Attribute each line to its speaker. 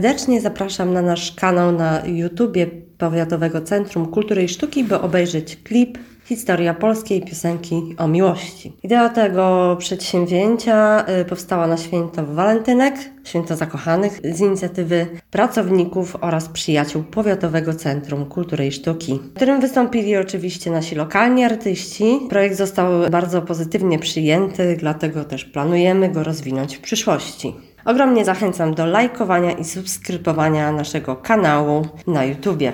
Speaker 1: Serdecznie zapraszam na nasz kanał na YouTubie Powiatowego Centrum Kultury i Sztuki, by obejrzeć klip Historia polskiej piosenki o miłości. Idea tego przedsięwzięcia powstała na święto walentynek, święto zakochanych, z inicjatywy pracowników oraz przyjaciół Powiatowego Centrum Kultury i Sztuki, w którym wystąpili oczywiście nasi lokalni artyści. Projekt został bardzo pozytywnie przyjęty, dlatego też planujemy go rozwinąć w przyszłości. Ogromnie zachęcam do lajkowania i subskrybowania naszego kanału na YouTubie.